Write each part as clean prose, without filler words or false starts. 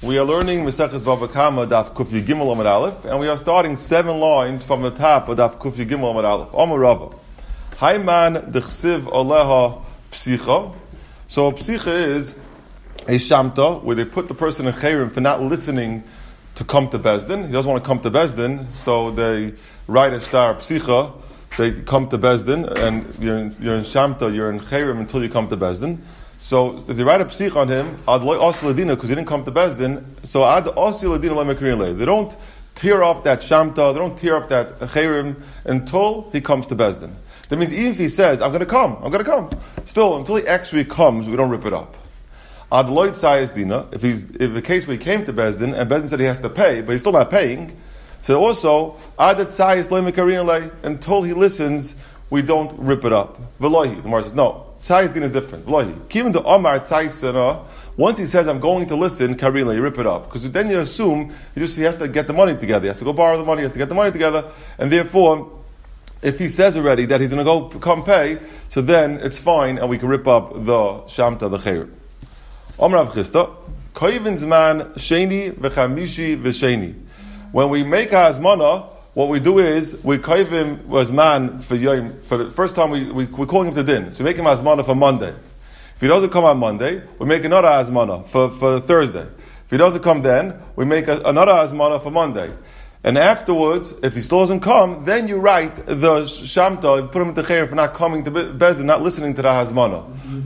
We are learning Maseches Bava Kama Daf Kuf Gimel Amud Aleph, and we are starting 7 lines from the top of Daf Kuf Gimel Amud Aleph. Amar Rava, Hayman Dechsiv Aleha Psicha. So Psicha is a shamta where they put the person in chayrim for not listening to come to Bezdin. He doesn't want to come to Bezdin, so they write a star Psicha. They come to Bezdin, and you're in shamta, you're in chayrim until you come to Bezdin. So if they write a psich on him, ad loy osi ladina, because he didn't come to Bezdin, so ad osi ladina lo mekrin lei. They don't tear up that shamta, they don't tear up that chayrim until he comes to Bezdin. That means even if he says, I'm going to come, still, until he actually comes, we don't rip it up. Ad loy tzayis dina, if the case where he came to Bezdin, and Bezdin said he has to pay, but he's still not paying, so also, ad tzayis lo mekrin lei, until he listens, we don't rip it up. Velohi, the Gemara says, no. Tzayis din is different. Even the Omar Tzayis, once he says, I'm going to listen, Karila, you rip it up. Because then you assume he has to get the money together. He has to go borrow the money, he has to get the money together. And therefore, if he says already that he's going to come pay, so then it's fine and we can rip up the Shamta, the Chair. Omar Rav Chisda, Koivin Zman Sheni V'chamishi V'sheni. When we make Hazmana, what we do is, we kaiv him Azman for Yom, for the first time we call him to din. So we make him Azmana for Monday. If he doesn't come on Monday, we make another Azmana for Thursday. If he doesn't come then, we make another Azmana for Monday. And afterwards, if he still doesn't come, then you write the Shamta, put him into Chair for not coming to Bezdin, not listening to the Hazmana.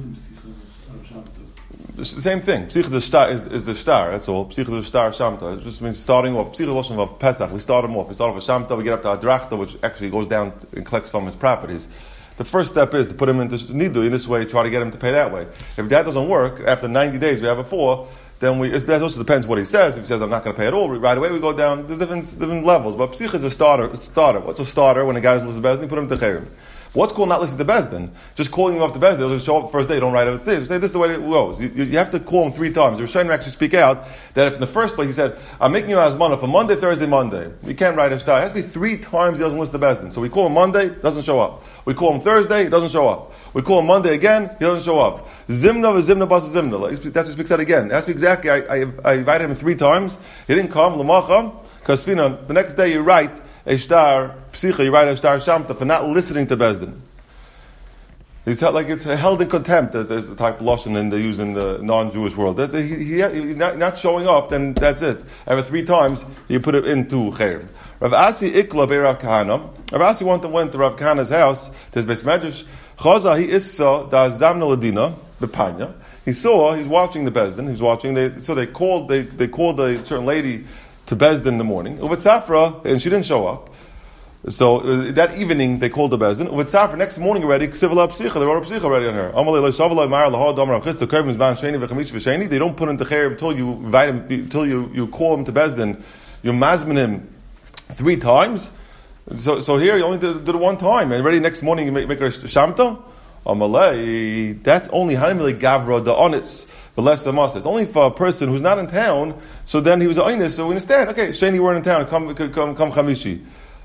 The same thing. Psich is the star. That's all. Psich is the star shamta. It just means starting off. Psich is of Pesach. We start him off. We start off with shamta. We get up to adrachta, which actually goes down and collects from his properties. The first step is to put him into nidu in this way. Try to get him to pay that way. If that doesn't work, after 90 days we have it 4. Then that also depends what he says. If he says I'm not going to pay at all, right away we go down. There's different levels. But psich is a starter. What's a starter when a guy doesn't listen to Bezdin? Put him to chayrim. What's called not listening to Bezdin? Just calling him up to Bezdin. He'll just show up the first day, don't write everything. Say this is the way it goes. You have to call him 3 times. The Rishonim actually speak out that if in the first place he said, I'm making you Hazmana for Monday, Thursday, Monday. You can't write a star. It has to be 3 times he doesn't listen to Bezdin. So we call him Monday, doesn't show up. We call him Thursday, he doesn't show up. We call him Monday again, he doesn't show up. Zimna v'zimna basa zimna. That's what speaks out again. It has to be exactly, I invited him 3 times. He didn't come, l'macha, because the next day you write a star psicha, you write a star shamta for not listening to Bezdin. He's like it's held in contempt. There's the type of lashon and they use in the non-Jewish world. He's not showing up, then that's it. Every 3 times you put it into chayrim. Rav Asi ikla be Rav Kahana. Rav Asi went to Rav Kahana's house to his beis medrash. Chaza he issa da zamna ladina bepanya. He's watching the Bezdin. He was watching. They called a certain lady to Bezdin in the morning. Uvetzafra, and she didn't show up. So that evening they called the Bezdin. With Safra, next morning already, they wrote a psicha already on her. They don't put him to Chair until you invite him, until you call him to Bezdin. You mazmin him 3 times. So here you only did it 1 time, and already next morning you make her shamta. That's only hanimili gavra the honest. But less than us. It's only for a person who's not in town. So then he was honest. So we understand. Okay, Shani weren't in town. Come Chamishi.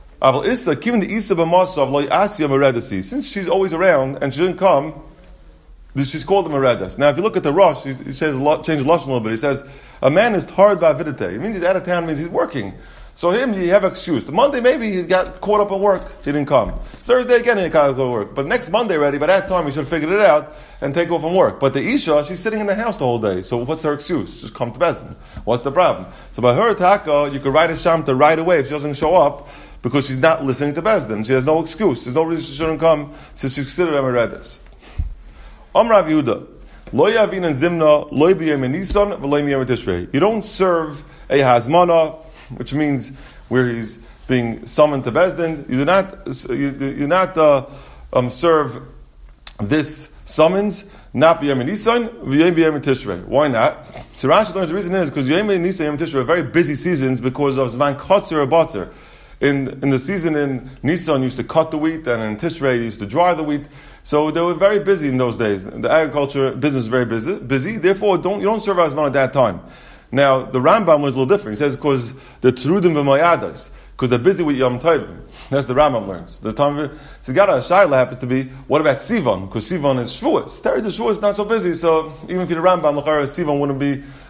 Since she's always around and she didn't come, she's called him a redas. Now, if you look at the Rosh, he says change the lashon a little bit. He says a man is hard by vidite. It means he's out of town. It means he's working. So him, you have an excuse. The Monday maybe he got caught up at work. He didn't come. Thursday again he can't go to work. But next Monday already, by that time he should have figured it out and take off from work. But the Isha, she's sitting in the house the whole day. So what's her excuse? Just come to Bezdin. What's the problem? So by her taka, you could write a shamta right away if she doesn't show up. Because she's not listening to Bezdin. She has no excuse. There's no reason she shouldn't come, since she's considered Emeredes. Rav Yehuda. Lo yavin and zimna, lo b'yem nisan, v'lo b'yem tishrei. You don't serve a hazmana, which means where he's being summoned to Bezdin. You do not serve this summons, not b'yem nisan, v'yem tishrei. Why not? So Rashi learns the reason is because yem nisan, yem tishrei are very busy seasons because of zman kotzer or batzer. In the season in Nisan, used to cut the wheat, and in Tishrei, used to dry the wheat. So they were very busy in those days. The agriculture business is very busy. Therefore, you don't serve Hazman at that time. Now, the Rambam was a little different. He says because the Terudim v'Mayadas, because they're busy with Yom Tovim. That's the Rambam learns. So Gada Shaila happens to be, what about Sivan? Because Sivan is Shavuos. Teretz Shavuos is not so busy, so even if you're the Rambam, Sivan wouldn't be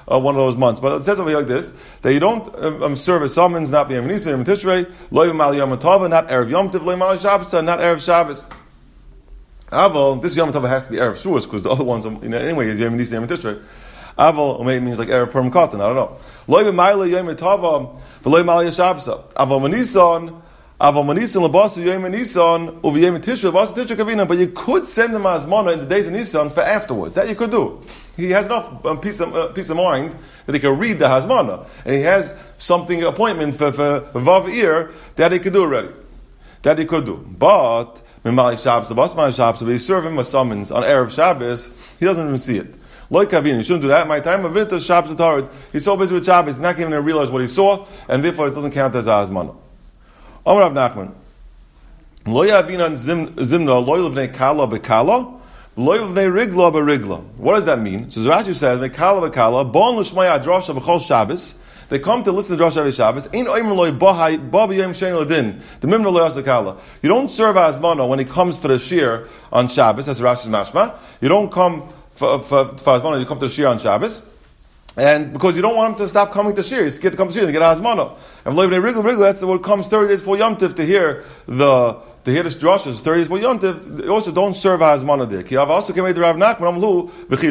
one of those months. But it says over here like this, that you don't serve a summons, not B'Yom Nisan, Yom Tishrei, Lo Yom Al Yom Tov, not Erev Yom Tov, Lo Yom Al Shabbos, not Erev Shabbos. Aval, this Yom Tov has to be Erev Shavuos, because the other ones, anyway, is Yom Nisan, Yom Tishrei. Aval, maybe it means like Erev Purim Katan, I don't know. Lo Yom Al Yom Tov, Lo Yom Al Shabbos. Aval Manisan, Labasa Yom Nisan, Uvi Yom Tishrei, Labasa Tishrei Kavina, but you could send them Azmana in the days of Nisan for afterwards. That you could do. He has enough peace of mind that he can read the Hazmana, and he has something, appointment for Vav Ir, that he could do already. That he could do. But, Mimali Shabbos, the Basman Shabbos, if you serve him a summons on Erev Shabbos, he doesn't even see it. Like Kavin, you shouldn't do that. My time of Vinta Shabbos Atarid, he's so busy with Shabbos, he's not even going to realize what he saw, and therefore it doesn't count as Hazmana. Amar Rav Nachman, Lo Yavinan Zimna, Lo Yilvnei Kala Bekala, Lo Yilvnei Rigla Berigla. What does that mean? So Rashi says, Mekala Bekala, Bon L'Shmaya Drosha B'chol Shabbos. They come to listen to Drosha every Shabbos. Ein Oimer Lo Yibahai, Ba B'Yom Shein L'Din. The Mimna Lo Yasakala. You don't serve Azmana when he comes for the Shir on Shabbos. That's Rashi's mashma. You don't come for Azmana, you come to the Shir on Shabbos. And because you don't want him to stop coming to Shir, he's scared to come to Shir and get Hazmana. And Rigla, that's what comes 30 days before Yom Tiv to hear the drashas 30 days before Yom Tiv. Also, don't serve Hazmana there. Ki also came to Rav Nachman.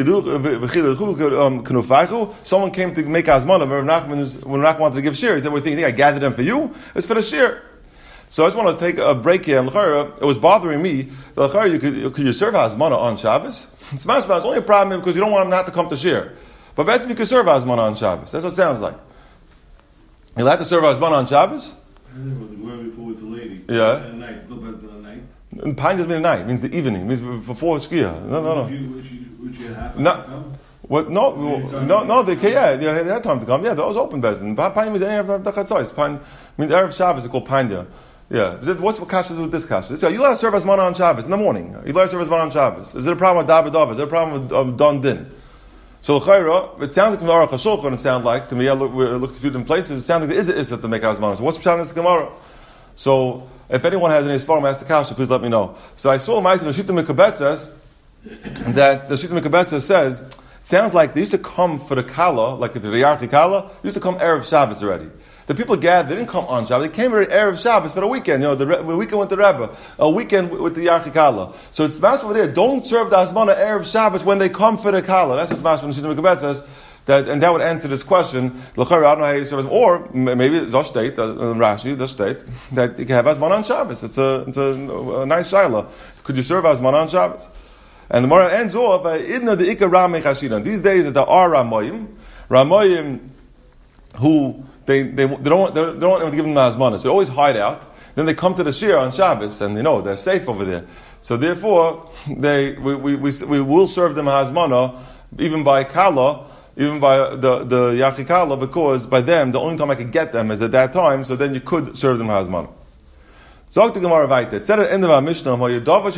Someone came to make Hazmana. When Rav Nachman wanted to give Shir, he said, "What do you think? I gathered them for you? It's for the Shir." So I just want to take a break here. And it was bothering me. Could you serve Hazmana on Shabbos? It's only a problem because you don't want him not to come to Shir. But that's you can serve Hazmana on Shabbos. That's what it sounds like. You'll have to serve Hazmana on Shabbos? Before it's a lady. Yeah. At night. No better than a night. Pine doesn't mean a night. It means the evening. It means before Shkia. No. Would you have to come? What? No. They had time to come. Yeah, that was open Bezdin. Pine means any of the chatzos. Pine means Erev Shabbos. It's called Pine. Yeah. What's what kasha with this kasha? So you let us serve Hazmana on Shabbos in the morning. You let us serve Hazmana on Shabbos. Is there a problem with David Dov? Is there a problem with Don Din? So l'chayra, it sounds like from the Aruch HaShulchan, it sounds like, to me, I looked at a few different places, it sounds like there is an issa to make Hazmana. So what's the pshat in this Gemara? So, if anyone has any svarim, ask the kasha, please let me know. So I saw a ma'aseh in the Shita Mekabetzes, that the Shita Mekabetzes says, it sounds like they used to come for the Kala, like the Riyarchi Kala, used to come Erev Shabbos already. The people gathered, they didn't come on Shabbos, they came here Erev Shabbos for the weekend, the weekend with the Rebbe, a weekend with the Yarchi Kala. So it's Smash over there, don't serve the Hazmana Erev Shabbos when they come for the Kala. That's what Smash from the Shita Mekabet says, and that would answer this question. I don't know how you serve, or maybe the state, Rashi, the state, that you can have Hazmana on Shabbos. It's a nice shaila. Could you serve Hazmana on Shabbos? And the Gemara ends off by Idna the Ika Ramei Chashidan. These days there are Ramoyim who they don't want to give them the Hazmana, so they always hide out. Then they come to the Shir on Shabbos, and they're safe over there. So therefore, we will serve them Hazmana even by Kala, even by the Yachi Kala, because by them the only time I could get them is at that time. So then you could serve them Hazmana. Zog the Gemara Vayta. It said at the end of our Mishnah, and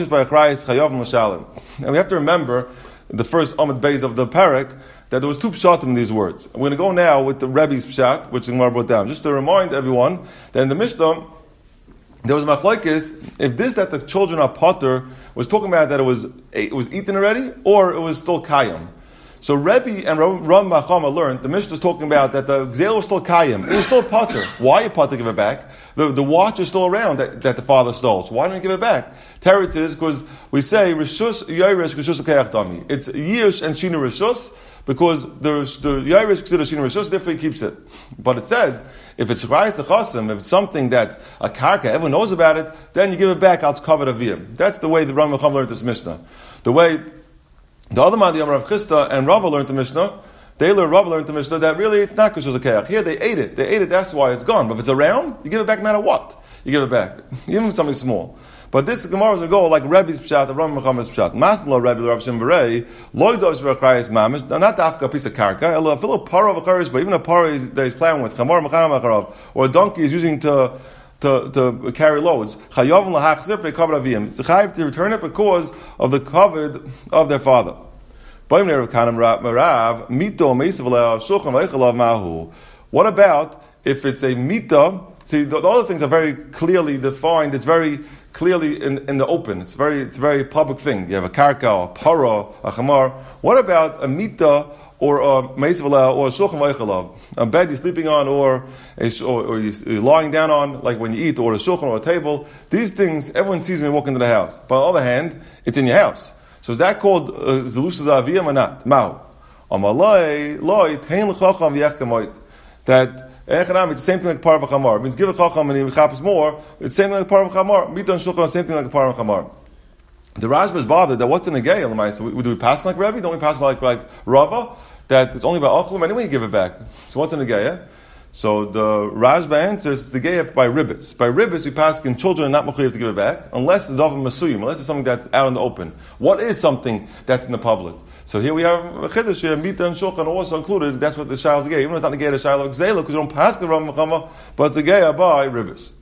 we have to remember the first Amud Beis of the Parak that there was two pshat in these words. We're going to go now with the Rebbe's pshat, which the Gemara brought down, just to remind everyone that in the Mishnah there was machlokes if this that the children are potter was talking about that it was eaten already or it was still kayam. So Rebbe and Ram Machama learned the Mishnah is talking about that the gzeil was still kayam. It was still potter. Why you potter give it back? The watch is still around that the father stole. So why don't you give it back? Teretz is because we say rishus yairish rishus kayachdami. It's yish and shina rishus because the yairish considered shina rishus, therefore he keeps it. But it says if it's rayis achasim, if it's something that's a karka, everyone knows about it, then you give it back. It's covered aviyim. That's the way the Ram Machama learned this Mishnah. The way the other man, the Rav Chisda and Rava learned the Mishnah. Rava learned the Mishnah that really it's not kashus keach. Here they ate it. That's why it's gone. But if it's around, you give it back no matter what. You give it back, even if it's something small. But this Gemara is going to go like Rebbe's pshat, the Ram Machama's pshat. Maslo Rebbe, the Rav Shem Berei, loy dosh v'achrayis mamish. Not the afka piece of karka. A fellow paro of a but even a paro that he's playing with, chamor macham acharav, or a donkey is using to carry loads. Chayav lahachzir pre'kavod avim. It's chayav to return it because of the kavod of their father. What about if it's a mita? See, the other things are very clearly defined. It's very clearly in the open. It's very public thing. You have a karka, a paro, a chamar. What about a mita or a meisav aleha, or a shulchan v'eichalav, a bed you're sleeping on, or you're lying down on, like when you eat, or a shulchan or a table. These things everyone sees when you walk into the house. But on the other hand, it's in your house. So is that called zelusa d'aviyam or not? Mao. That it's the same thing like par of a chamar. It means give a chacham and he chappes more. It's the same thing like par of a chamar. Mita and shulchan, same thing like a par of a chamar. The Rashba is bothered that what's in a gay? So do we pass like Rebbe? Don't we pass like Rava? That it's only by achlim anyway you give it back. So what's in a gay? So the Rashba answers the gay by ribbis. By ribbis we pass in children and not mechuyev to give it back unless it's davar masuyim, unless it's something that's out in the open. What is something that's in the public? So here we have a chiddush here, mita and shulchan also included. That's what the shayla is the gay. Even though it's not the gay, the shayla of gzela because you don't pass the Rav Mechama, but it's the gay by ribbis.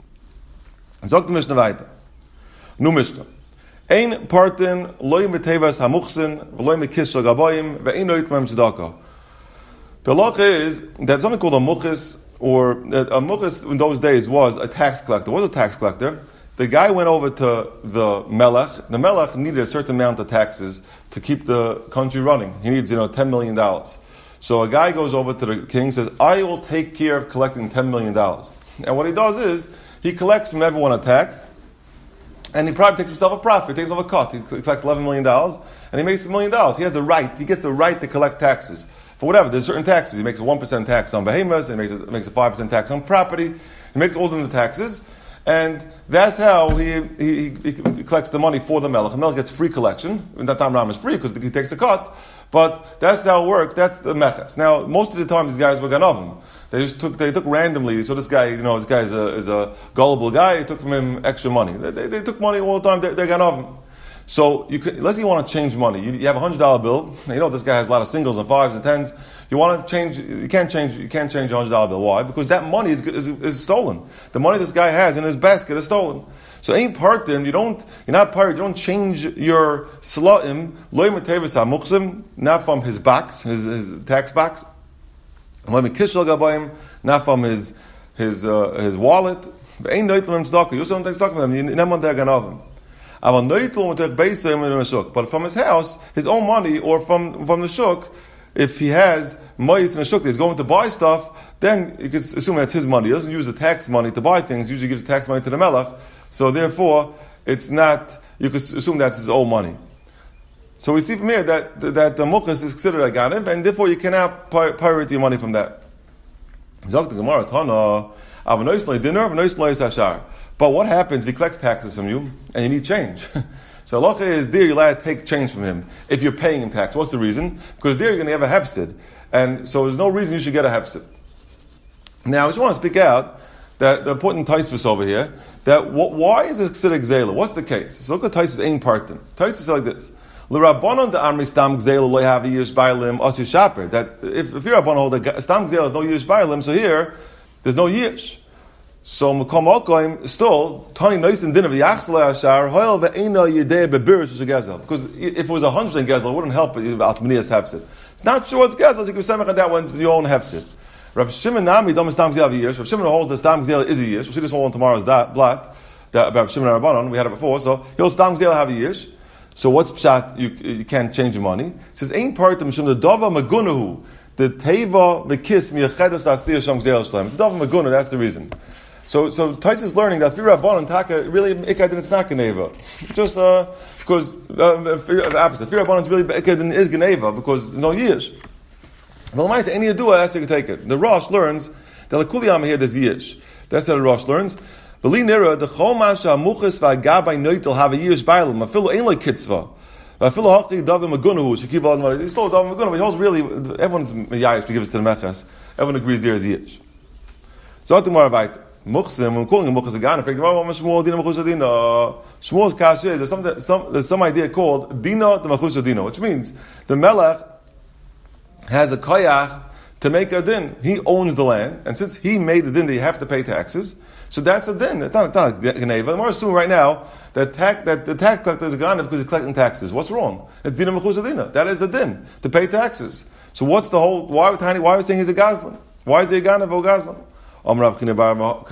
Zok the Mishnah weiter. Nu Mishnah. Ein partin loy metevas hamuchsin v'loy mekis shel gabayim ve'ein noit mem tzedakah. The law is that something called a muchis, or a muchis in those days was a tax collector. What was a tax collector? The guy went over to the melech. The melech needed a certain amount of taxes to keep the country running. He needs, $10 million. So a guy goes over to the king and says, I will take care of collecting $10 million. And what he does is, he collects from everyone a tax, and he probably takes himself a profit. He takes himself a cut. He collects $11 million, and he makes $1 million. He has the right. He gets the right to collect taxes. For whatever, there's certain taxes. He makes a 1% tax on behemoths, and he makes a 5% tax on property. He makes all of them the taxes. And that's how he collects the money for the melech. The melech gets free collection. And that time Ram is free because he takes a cut. But that's how it works. That's the meches. Now, most of the time, these guys were ganovim. They took randomly. So this guy, this guy is a gullible guy. He took from him extra money. They took money all the time. They're ganovim. So let's say you want to change money. You have a $100 bill. This guy has a lot of singles and fives and tens. You want to change. You can't change a $100 bill. Why? Because that money is stolen. The money this guy has in his basket is stolen. So ain't partim. You're not part. You don't change your slaim loy metevis hamuchsim, not from his box, his tax box. Loy mekishel gabayim, not from his wallet. Ain't noit from tzedakah. You also don't take tzedakah from them. You never want their ganovim. But from his house, his own money, or from the shuk, if he has mois in the shuk, he's going to buy stuff, then you can assume that's his money. He doesn't use the tax money to buy things. He usually gives the tax money to the melech. So therefore, it's not. You could assume that's his own money. So we see from here that the muchas is considered a ganev, and therefore you cannot pirate your money from that. But what happens if he collects taxes from you and you need change? So halacha is there you're allowed to take change from him if you're paying him tax. What's the reason? Because there you're going to have a hefsid. And so there's no reason you should get a hefsid. Now I just want to speak out that the important taisvus over here, that why is it considered gzela? What's the case? So look at taisvus ain't partin. Taisvus is like this. L'rabbanon de amri stam gzela lo have a yish bailim osi shaper. That if you're rabbanon hold that stam gzela is no yish bailim, so here there's no yish. So Mekom Okoim still Tani Noisin Din of Yachsla Ashar Hoil Ve'ena Yedei Bebirish Gezel. Because if it was 100% Gezel, it wouldn't help Atmanias Hefsid. It's not sure it's Gezel, so you can say that when you own Hefsid. Rav Shimon Nami Dom Stam Gzel Yish. Rav Shimon holds that Stam Gzel is a Yish. We'll see this all on tomorrow's blot about Rav Shimon Rabbanon. We had it before. So he holds Stam Gzel have a Yish. So what's pshat? You can't change your money. It says Ein Part Mishum the Dova Magunahu the Teva Mekis Miyachedas Astir Sham Gzel Shlem. It's Dova Maguna. That's the reason. So Tais is learning that Fir Rabbanon Taka really Ikad and it's not Geneva. Just because the opposite. Fir Rabbanon is really Ikad and is Geneva because there's no Yish. Well, might say any Yadua, that's how you can take it. The Rosh learns that the Kuliyama here there's Yish. That's how the Rosh learns. V'li nira the Chomash HaMuchas v'Agabay Noitel have a Yish Bailam. Afilu Ein Like Kitzvah. Afilu Hachti Davim Magunahu Shekiv Al Admar. He's told Davim Magunahu. He holds really everyone's Yayish to give us to the Mechas. Everyone agrees there is Yish. So at the Moravite. Muchsim, I'm calling him Muchas again. In fact, Shmuel's kasha is there's some idea called Dina the Machusha Dina, which means the Melech has a koyach to make a din. He owns the land, and since he made the din that you have to pay taxes, so that's a din. It's not a geneva. We're assuming right now that the tax collector is a ganav because he's collecting taxes. What's wrong? It's Dina Machusha Dina. That is the din to pay taxes. So what's the whole? Why are we saying he's a gazlan? Why is he a ganav or gazlan? We're talking about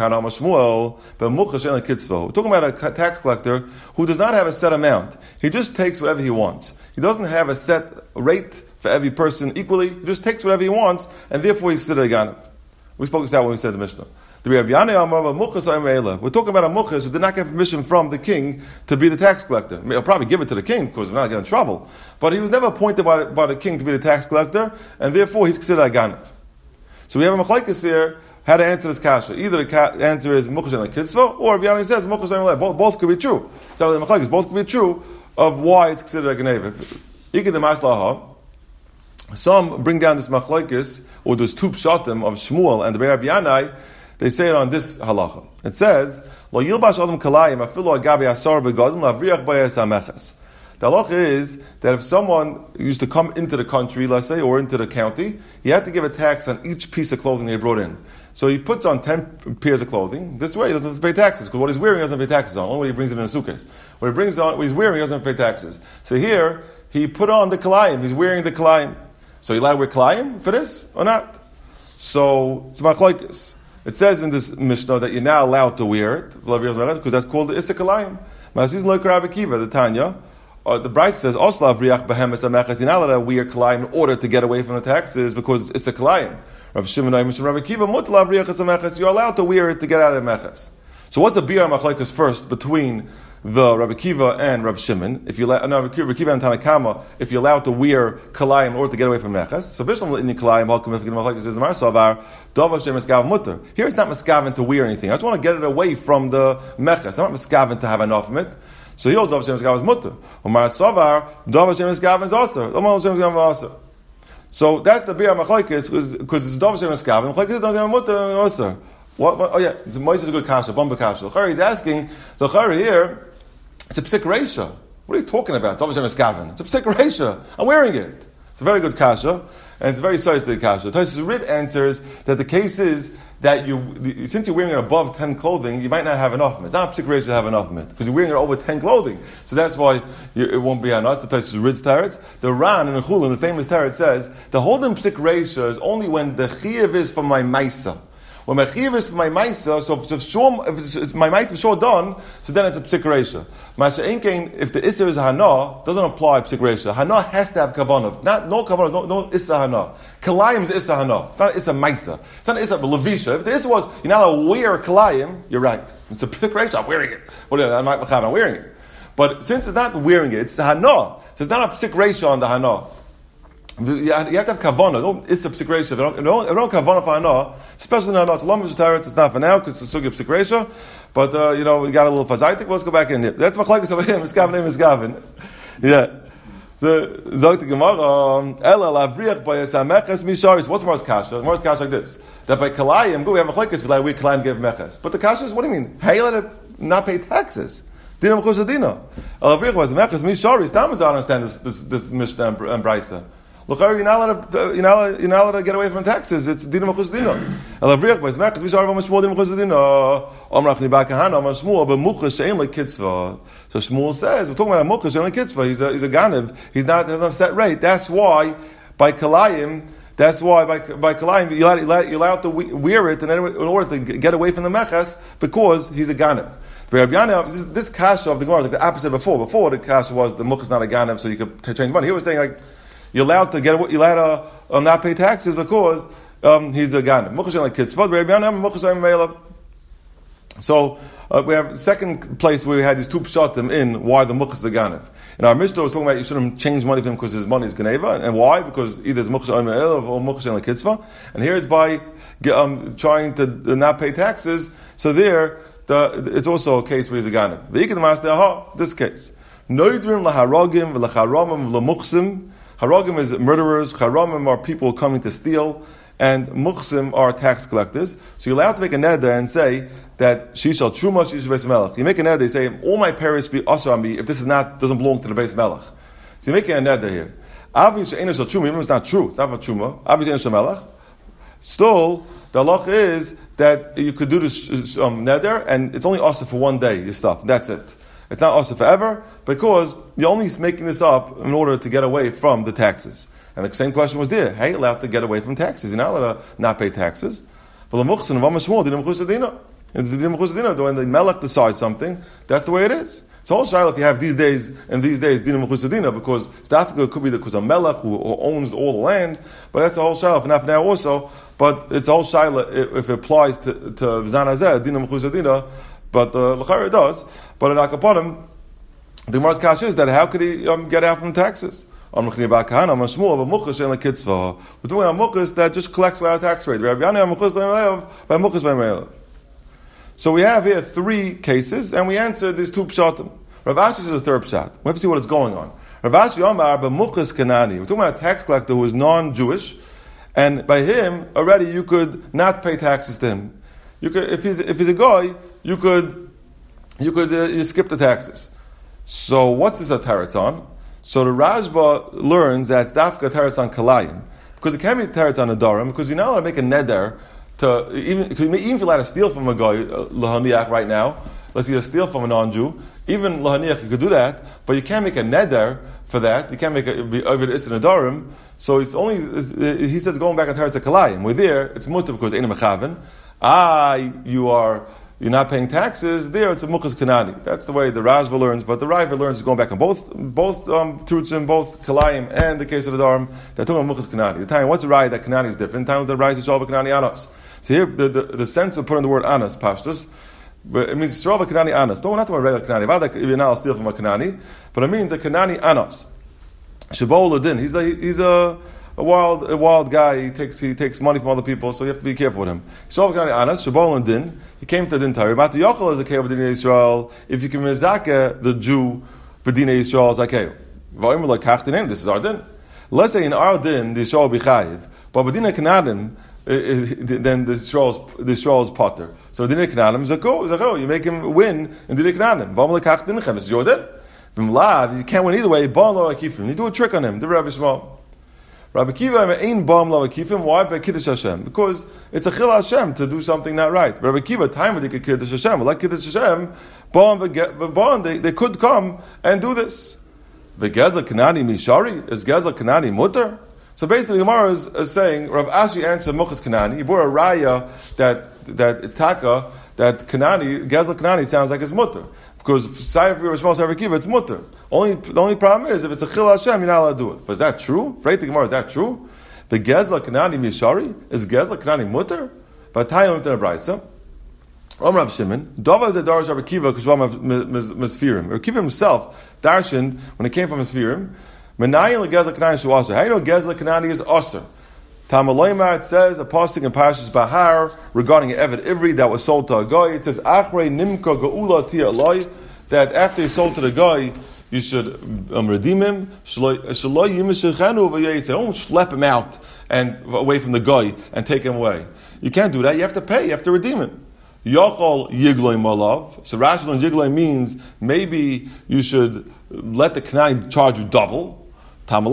a tax collector who does not have a set amount. He just takes whatever he wants. He doesn't have a set rate for every person equally. He just takes whatever he wants, and therefore he's considered a ganav. We spoke this out when we said the Mishnah. We're talking about a muchas who did not get permission from the king to be the tax collector. He'll probably give it to the king because we're not getting in trouble. But he was never appointed by the king to be the tax collector, and therefore he's considered a ganav. So we have a machlekes here how to answer this kasha. Either the answer is muchas and kitzvah, or Rabbi Yanai says muchas and both could be true. So the machlekes both could be true of why it's considered a ganeva. Some bring down this machlekes, or those two pshatim of Shmuel and the Rabbi Yanai. They say it on this halacha. It says, "Lo yilbash adam kalayim afilu agabi asar begadim lavriach bayes hameches." The halacha is that if someone used to come into the country, let's say, or into the county, he had to give a tax on each piece of clothing that he brought in. So he puts on 10 pairs of clothing. This way he doesn't have to pay taxes, because what he's wearing he doesn't pay taxes on. Only when he brings it in a suitcase. What he brings on, what he's wearing he doesn't have to pay taxes. So here, he put on the kalayim. He's wearing the kalayim. So you allowed to wear kalayim for this, or not? So, it's machlokes. It says in this Mishnah that you're now allowed to wear it, because that's called the Issa Kalayim. Ma'asis lo Rabbi Akiva, the Tanya. The Bright says, Oslav Riach Behemes HaMeches, you're not allowed to wear Kalayim in order to get away from the taxes, because it's Issa Kalayim. Rabbi Shimon Rabbi Akiva, Mutlav Riach HaMeches, you're allowed to wear it to get out of Meches. So what's the Biyar Machlekes first between the Rabbi Akiva and Rabbi Shimon? If you Rabbi Akiva and Tanakama, if you're allowed to wear kalayim in order to get away from meches, so Bishlam in kalayim halkum if Machlekes says the Marsavar Dov Hashem Meskav Mutter. Here it's not meskaven to wear anything. I just want to get it away from the meches. I'm not meskaven to have enough of it. So here Dov Hashem Meskav is Mutter. Marsavar Dov Hashem Meskav is Aser. Dov Hashem Meskav is Aser. So that's the Biyar Machlekes because it's Dov Hashem Meskav and Machlekes is Dov Hashem Mutter Aser. What? Oh yeah, it's a good kasha, bomba kasha. He's asking the Chari here. It's a psik reisha. What are you talking about? It's a psik reisha. I'm wearing it. It's a very good kasha, and it's a very serious kasha. Tosfos Rid answers that the case is that since you're wearing it above 10 clothing, you might not have enough of it. It's not a psik reisha to have enough of it because you're wearing it over 10 clothing. So that's why it won't be enough. The Tosfos Rid's teretz. The Ran in the Chulin, the famous teretz says the holding psik reisha is only when the chiyuv is for my maisa. When my chiyuv is for my maisa, so if my maisa is sure done, so then it's a psik reisha. If the isser is hana, doesn't apply psik reisha. Hana has to have kavanah. No kavanah, no issa hana. Kalayim is issa hana. It's not issa maisa. It's not issa levisha. If the issa was you're not allowed to wear kalayim, you're right. It's a psik reisha. I'm wearing it. I'm wearing it. But since it's not wearing it, it's the hana. So it's not a psik reisha on the hana. You have to have kavanah. Don't it's a psik reisha. If you don't kavanah for hana, especially now, it's long teretz. It's not for now because it's a sugi psik reisha. But we got a little fazaitik. Let's go back in here. That's machlekes over here. Miskaven is Gavin. Yeah. The Zok the Gemara Ela lavriach by Meches misharis. What's Mor's kasha? Mor's kasha like this: that by kalayim, we have machlekes. But we kalayim give meches. But the kasha is what do you mean? How you let it not pay taxes? Dina mechus adina. Ela lavriach by Meches misharis. Now I don't understand this Mishnah and Brisa. Look, you're not allowed to get away from taxes. It's dina mechus dina. Elavrich by zmech. We share Shmuel dina mechus dina. Amrach ni bakahana. Amar Shmuel b'muchas she'en lekitzva. So Shmuel says we're talking about a muchas she'en lekitzva. He's a ganiv. He doesn't have set rate. That's why by kalayim you're allowed to wear it in order to get away from the meches because he's a ganiv. This kasha of the Gemara is like the opposite before. Before the kasha was the muchas not a ganiv, so you could change money. He was saying like. You're allowed to not pay taxes because he's a ganav. So we have the second place where we had these two pshatim in why the muchas is a ganav. In our Mishnah was talking about you shouldn't change money for him because his money is ganeva, and why? Because either it's muchas or muchas and kitzvah, and here it's by trying to not pay taxes. So there, it's also a case where he's a ganav. This case. Haragim is murderers, Haramim are people coming to steal, and Muchsim are tax collectors. So you're allowed to make a neder and say that she shall truma, she shall beis melech. You make a neder, they say, all my parents be usher on me if this doesn't belong to the beis melech. So you're making a neder here. Obviously, she'ena shall truma, even if it's not true, it's not for truma. Obviously, she'ena shall melech. Still, the halach is that you could do this neder, and it's only usher for one day, your stuff. That's it. It's not also forever because you're only making this up in order to get away from the taxes. And the same question was there. How are you allowed to get away from taxes? You're not allowed to not pay taxes. When the melech decides something, that's the way it is. It's all shaila if you have these days dina mechusadina, because Stafka could be the melech who owns all the land, but that's a whole shaila for now also. But it's all shaila if it applies to zanazeh dina mechusadina, but l'chayr does. But in Akaponim, the Gemara's kash is that how could he get out from taxes? We're doing a mukhas that just collects without tax rate. So we have here 3 cases, and we answer these 2 pshatim. Rav Ashi says the third pshat. We have to see what is going on. Rav Ashi Omar b'mukhas kanani. We're talking about a tax collector who is non-Jewish, and by him already you could not pay taxes to him. You could, if he's a guy, you skip the taxes. So what's this a teretz on? So the Rashba learns that it's dafka teretz on kalayim, because it can be teretz on a darim, because you're not allowed to make a neder to even if you're allowed to steal from a guy lahaniach right now. Let's say you steal from a non-Jew. Even lahaniach you could do that, but you can't make a neder for that. You can't make a isid a darim. So it's only he says going back on teretz kalayim. We're there. It's mutter because ain't a mechaven. You're not paying taxes. There, it's a mukhas kanani. That's the way the Rashba learns. But the Raiva learns is going back on both Tutzim, both Kalayim, and the case of the Dharam. They're talking about mukhas kanani. The time, what's the Rai that kanani is different? The time the Rai is Yisrael kanani anas. So here, the sense of putting the word anas, pashtus, but it means Yisrael kanani anas. No, we're not talking about regular kanani. You're not steal from a kanani, but it means a kanani anas. Shabol Ladin. He's a wild guy. He takes money from other people, so you have to be careful with him. Yisrael kanani anas. Shabol Ladin. He came to Din Tari. Mata Yochel is a kei of B'dinei Yisrael. If you can mezakeh the Jew, B'dinei Yisrael is a kei. V'omer like kachtenim. This is our din. Let's say in our din the Yisrael be chayiv, but B'dinei Kanadim then the Yisrael is potter. So B'dinei Kanadim is a go. You make him win in B'dinei Kanadim. V'omer like kachtenim. This is your din. B'mlav you can't win either way. Ba'al lo akifim. You do a trick on him. The Rabbi Shmuel. Rabbi Kiva ain't bam la akifim. Why? By Kiddush Hashem. Because it's a chil Hashem to do something not right. Rabbi Kiva, time when they could Kiddush Hashem, like Kiddush Hashem, they could come and do this. V'gezel kanani mishari is gezel kanani mutter. So basically, Gemara is saying Rav Ashi answered muchas kanani. He brought a raya that it's taka that kanani gezel kanani sounds like it's mutter. Because Sayyid for response to Rabbi Kiva, it's mutter. The only problem is if it's a chil Hashem, you're not allowed to do it. But is that true? Right, the Gemara, is that true? The gezla kanani mishari is gezla kanani mutter. But Tayom to Nebraisa. Rav Shimon, Dova is a darish Rabbi Kiva because Mesfirim. Rabbi Kiva himself darshan when it came from Mesfirim. Menayin legezla kanani shu aser. How do you know gezla kanani is aser? Tamaloyma, it says, a pasuk in Parashas Bahar regarding an Evet Ivri that was sold to a guy. It says, Achrei nimka geula tia aloi, that after he sold to the guy, you should redeem him. Shaloi yimeshechenu v'yayitze. Don't schlep him out and away from the guy and take him away. You can't do that. You have to pay. You have to redeem him. Yochol yigloi malav. So rational and yigloi means maybe you should let the Kanai charge you double. Be very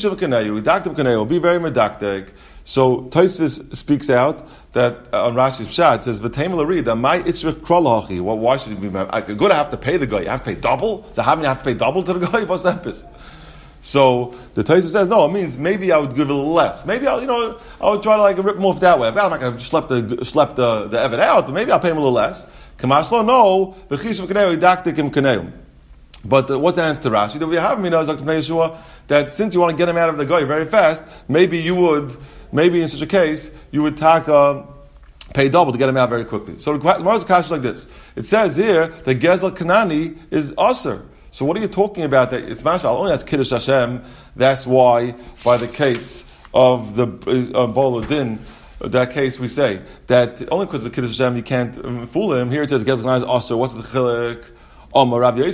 medaktek. So Tosfos speaks out that on Rashi's Pshat it says v'teimer l'rid that my itzrich krolachi. Well, why should it be? I'm going to have to pay the guy. You have to pay double. So how many have to pay double to the guy? What's that? So the Tosfos says no. It means maybe I would give a little less. Maybe I would try to rip him off that way. Well, I'm not going to schlep the evet out, but maybe I'll pay him a little less. Kamashlo no v'chishav kaneu idaktek im kaneu. But what's the answer to Rashi? That we have Yeshua that since you want to get him out of the guy very fast, maybe in such a case, you would pay double to get him out very quickly. So the Gemara's kash like this. It says here that Gezel Kanani is Aser. So what are you talking about? That it's mashal only that's Kiddush Hashem. That's why by the case of the Bol Din, that case we say that only because of Kiddush Hashem you can't fool him. Here it says Gezel Kanani is Aser. What's the chilek? A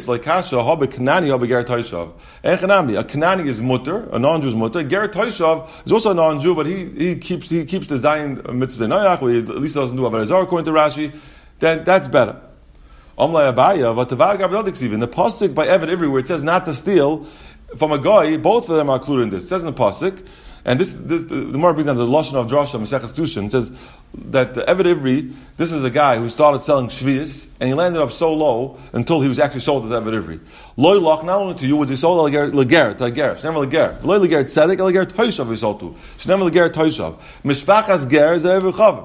Kanani is mutter, a non-Jew is mutter. Ger Toishav is also a non-Jew, but he keeps the Zayin mitzvah Noach, or at least doesn't do Avodah Zarah according to Rashi. Then that's better. In the pasuk by Evet everywhere it says not to steal from a guy. Both of them are included in this. It says in the pasuk. And the Gemara brings down the Lashon of Drasha, Maseches Tushin. It says that the Evet Ivri, this is a guy who started selling shvius, and he landed up so low until he was actually sold as Evet Ivri. Loy Lach, not only to you was he sold Leger, Shnemer Leger. Loy Leger Tzedek, Leger Toishav he sold to. Shnemer Leger Toishav. Mishpachas Ger is Evu Chav.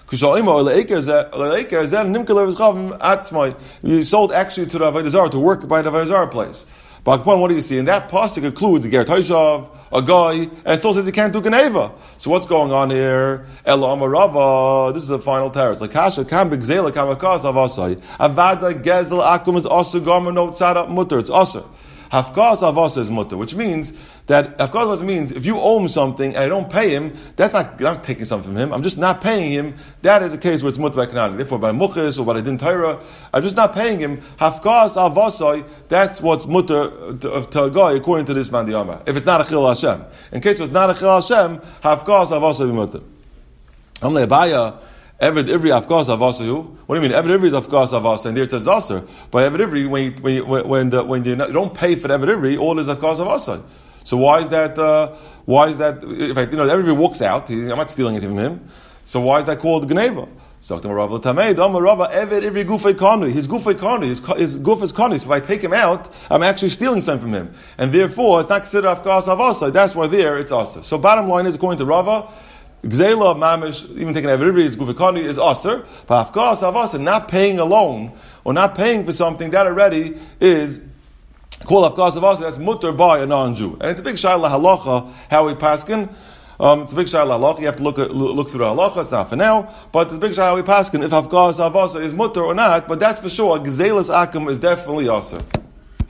You sold actually to the Avodah Zarah, to work by the Avodah Zarah place. But what do you see? In that pasuk includes a ger toishav, a guy, and it still says he can't do geneva. So what's going on here? Ela amarava. This is the final teretz. Lakasha kam b'gzela kam akas avasai. Avada gezel akum is also gomer no tzara mutter. It's also. Hafkas avasa is mutter, which means that hafkas avasa means if you owe him something and I don't pay him, that's not, I'm not taking something from him. I'm just not paying him. That is a case where it's mutter by kanani. Therefore, by muchis or by a din Torah, I'm just not paying him. Hafkas avasa, that's what's mutter to a guy according to this man diyama. If it's not a chil Hashem, in case it's not a chil Hashem, hafkas avasa be mutter. Amle Abaya. Eved Ivri Afkas Avasahu. What do you mean? Eved Ivri is Afkas Avasa, and there it says Zaser. But Eved Ivri, when you don't pay for Eved Ivri, all is Afkas Avasa. So why is that? If Eved Ivri walks out, I'm not stealing it from him. So why is that called Gneva? So Eved Ivri Gufay Kanu. His Gufay Kanu. His Guf is Kanu. So if I take him out, I'm actually stealing something from him, and therefore it's not considered Afkas Avasa. That's why there it's Aser. So bottom line is, according to Rava, Gzela, Mamish, even taking Every is Gufikani, is Aser. But Afkas Avasa, not paying a loan, or not paying for something, that already is called Afkas Avasa, that's mutter by a non-Jew. And it's a big shayla halacha, how we paskin. It's a big shayla halacha, you have to look through the halacha, it's not for now, but it's a big shayla how we paskin, if Afkas Avasa is mutter or not, but that's for sure, Gzelas Akum is definitely Aser.